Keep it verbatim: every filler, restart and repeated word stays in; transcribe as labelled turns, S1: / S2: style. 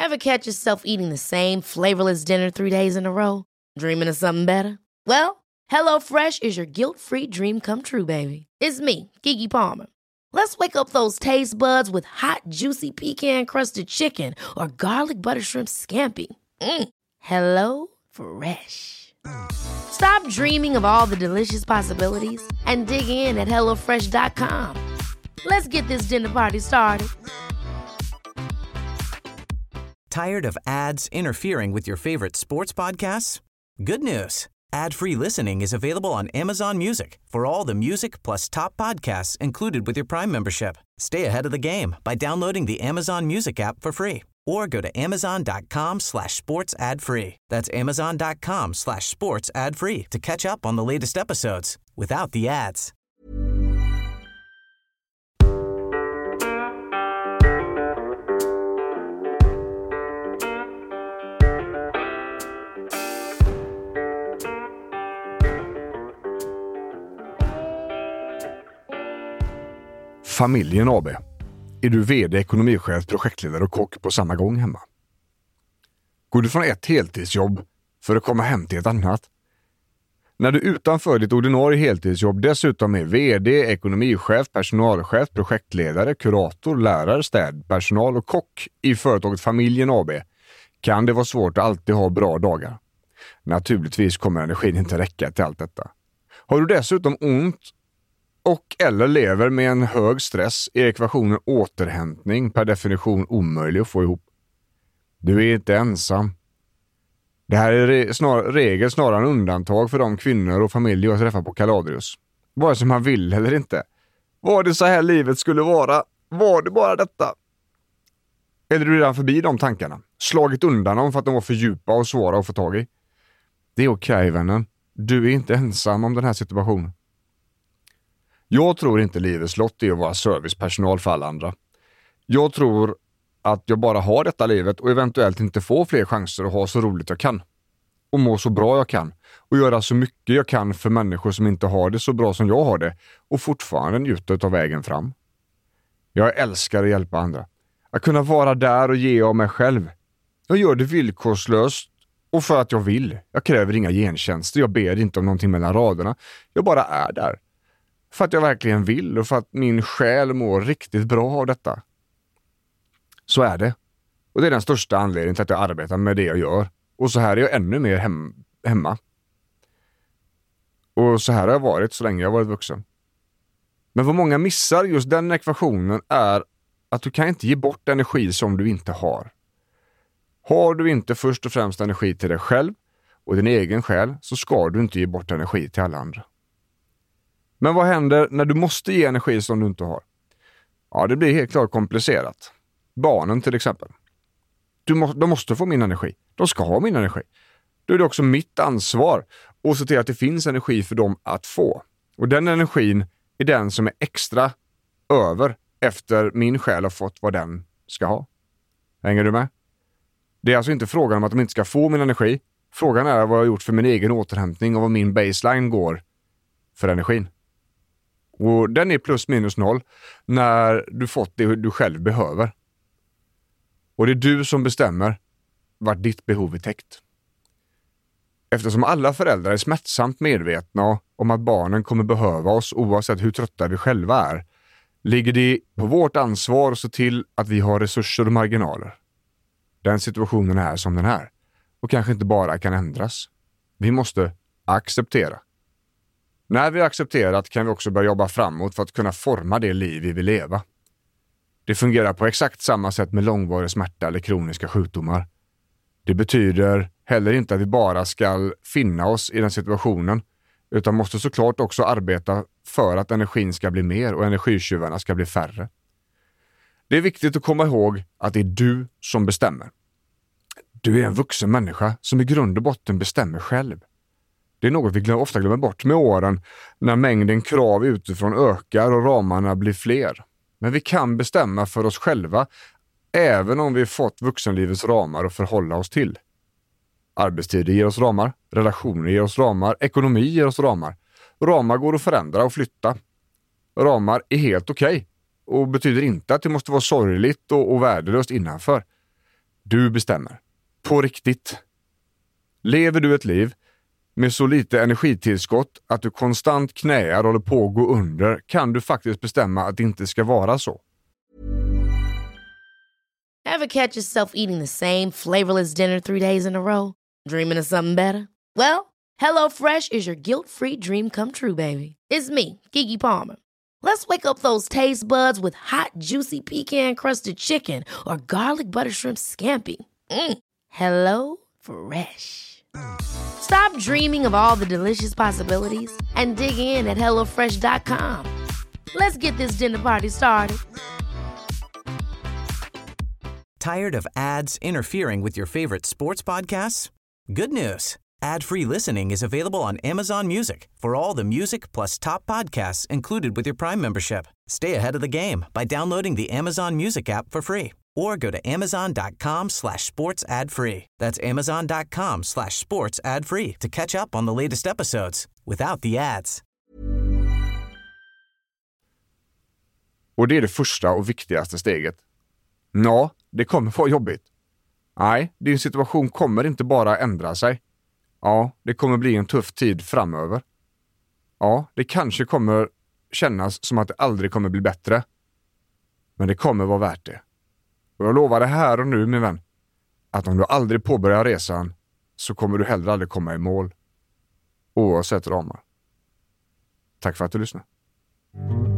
S1: Ever catch yourself eating the same flavorless dinner three days in a row? Dreaming of something better? Well, HelloFresh is your guilt-free dream come true, baby. It's me, Keke Palmer. Let's wake up those taste buds with hot, juicy pecan-crusted chicken or garlic butter shrimp scampi. Mm. Hello Fresh. Stop dreaming of all the delicious possibilities and dig in at hello fresh dot com. Let's get this dinner party started.
S2: Tired of ads interfering with your favorite sports podcasts? Good news. Ad-free listening is available on Amazon Music for all the music plus top podcasts included with your Prime membership. Stay ahead of the game by downloading the Amazon Music app for free or go to amazon.com slash sports ad free. That's amazon.com slash sports ad free to catch up on the latest episodes without the ads.
S3: Familjen A B. Är du vd, ekonomichef, projektledare och kock på samma gång hemma? Går du från ett heltidsjobb för att komma hem till ett annat? När du utanför ditt ordinarie heltidsjobb dessutom är vd, ekonomichef, personalchef, projektledare, kurator, lärare, städpersonal och kock i företaget Familjen A B kan det vara svårt att alltid ha bra dagar. Naturligtvis kommer energin inte räcka till allt detta. Har du dessutom ont och eller lever med en hög stress är ekvationen återhämtning per definition omöjlig att få ihop. Du är inte ensam. Det här är re- snar- regel snarare än undantag för de kvinnor och familjer jag träffar på Kaladrius. Vare sig man vill eller inte. Var det så här livet skulle vara? Var det bara detta? Eller är du redan förbi de tankarna? Slagit undan dem för att de var för djupa och svåra att få tag i? Det är okej, vännen. Du är inte ensam om den här situationen. Jag tror inte livets lott är att vara servicepersonal för alla andra. Jag tror att jag bara har detta livet och eventuellt inte får fler chanser att ha så roligt jag kan. Och må så bra jag kan. Och göra så mycket jag kan för människor som inte har det så bra som jag har det. Och fortfarande njuta av vägen fram. Jag älskar att hjälpa andra. Att kunna vara där och ge av mig själv. Jag gör det villkorslöst och för att jag vill. Jag kräver inga gentjänster. Jag ber inte om någonting mellan raderna. Jag bara är där. För att jag verkligen vill och för att min själ mår riktigt bra av detta. Så är det. Och det är den största anledningen till att jag arbetar med det jag gör. Och så här är jag ännu mer hem- hemma. Och så här har jag varit så länge jag har varit vuxen. Men vad många missar just den ekvationen är att du kan inte ge bort energi som du inte har. Har du inte först och främst energi till dig själv och din egen själ så ska du inte ge bort energi till alla andra. Men vad händer när du måste ge energi som du inte har? Ja, det blir helt klart komplicerat. Barnen till exempel. Du må, de måste få min energi. De ska ha min energi. Då är det också mitt ansvar att se till att det finns energi för dem att få. Och den energin är den som är extra över efter min själ har fått vad den ska ha. Hänger du med? Det är alltså inte frågan om att de inte ska få min energi. Frågan är vad jag har gjort för min egen återhämtning och vad min baseline går för energin. Och den är plus minus noll när du fått det du själv behöver. Och det är du som bestämmer vart ditt behov är täckt. Eftersom alla föräldrar är smärtsamt medvetna om att barnen kommer behöva oss oavsett hur trötta vi själva är, ligger det på vårt ansvar att se till att vi har resurser och marginaler. Den situationen är som den är och kanske inte bara kan ändras. Vi måste acceptera. När vi har accepterat kan vi också börja jobba framåt för att kunna forma det liv vi vill leva. Det fungerar på exakt samma sätt med långvarig smärta eller kroniska sjukdomar. Det betyder heller inte att vi bara ska finna oss i den situationen utan måste såklart också arbeta för att energin ska bli mer och energitjuvarna ska bli färre. Det är viktigt att komma ihåg att det är du som bestämmer. Du är en vuxen människa som i grund och botten bestämmer själv. Det är något vi glöm, ofta glömmer bort med åren när mängden krav utifrån ökar och ramarna blir fler. Men vi kan bestämma för oss själva även om vi fått vuxenlivets ramar att förhålla oss till. Arbetstider ger oss ramar, relationer ger oss ramar, ekonomi ger oss ramar. Ramar går att förändra och flytta. Ramar är helt okej och betyder inte att det måste vara sorgligt och, och värdelöst innanför. Du bestämmer. På riktigt. Lever du ett liv med så lite energitillskott att du konstant knäar och håller på att gå under, kan du faktiskt bestämma att det inte ska vara så.
S1: Ever catch yourself eating the same flavorless dinner three days in a row? Dreaming of something better? Well, HelloFresh is your guilt-free dream come true, baby. It's me, Keke Palmer. Let's wake up those taste buds with hot, juicy pecan-crusted chicken or garlic butter shrimp scampi. Mm. Hello Fresh. Stop dreaming of all the delicious possibilities and dig in at hello fresh dot com. Let's get this dinner party started.
S2: Tired of ads interfering with your favorite sports podcasts? Good news. Ad-free listening is available on Amazon Music for all the music plus top podcasts included with your Prime membership. Stay ahead of the game by downloading the Amazon Music app for free or go to amazon.com slash sports ad free. That's amazon.com slash sports ad free to catch up on the latest episodes without the ads.
S3: Och det är det första och viktigaste steget. Ja, det kommer vara jobbigt. Nej, din situation kommer inte bara ändra sig. Ja, det kommer bli en tuff tid framöver. Ja, det kanske kommer kännas som att det aldrig kommer bli bättre. Men det kommer vara värt det. Och jag lovar det här och nu, min vän, att om du aldrig påbörjar resan så kommer du heller aldrig komma i mål. Oavsett ramar. Tack för att du lyssnade.